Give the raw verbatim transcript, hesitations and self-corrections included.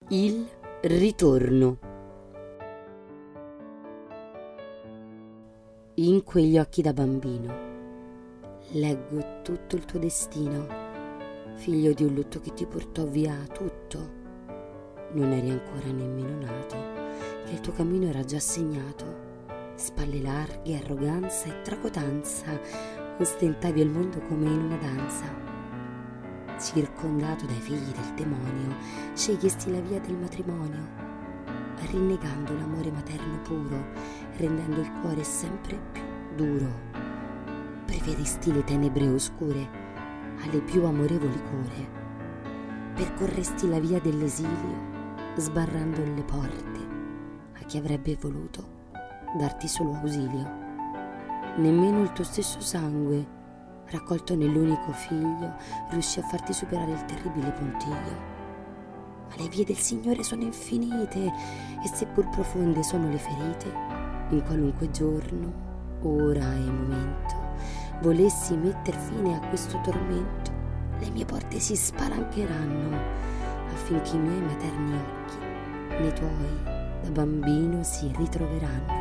Il ritorno. In quegli occhi da bambino leggo tutto il tuo destino, figlio di un lutto che ti portò via tutto. Non eri ancora nemmeno nato, che il tuo cammino era già segnato. Spalle larghe, arroganza e tracotanza, ostentavi il mondo come in una danza. Circondato dai figli del demonio, scegliesti la via del matrimonio, rinnegando l'amore materno puro, rendendo il cuore sempre più duro. Preferesti le tenebre oscure alle più amorevoli cure. Percorresti la via dell'esilio, sbarrando le porte a chi avrebbe voluto darti solo ausilio. Nemmeno il tuo stesso sangue, raccolto nell'unico figlio, riuscì a farti superare il terribile puntiglio. Ma le vie del Signore sono infinite, e seppur profonde sono le ferite, in qualunque giorno, ora e momento volessi metter fine a questo tormento, le mie porte si spalancheranno affinché i miei materni occhi nei tuoi da bambino si ritroveranno.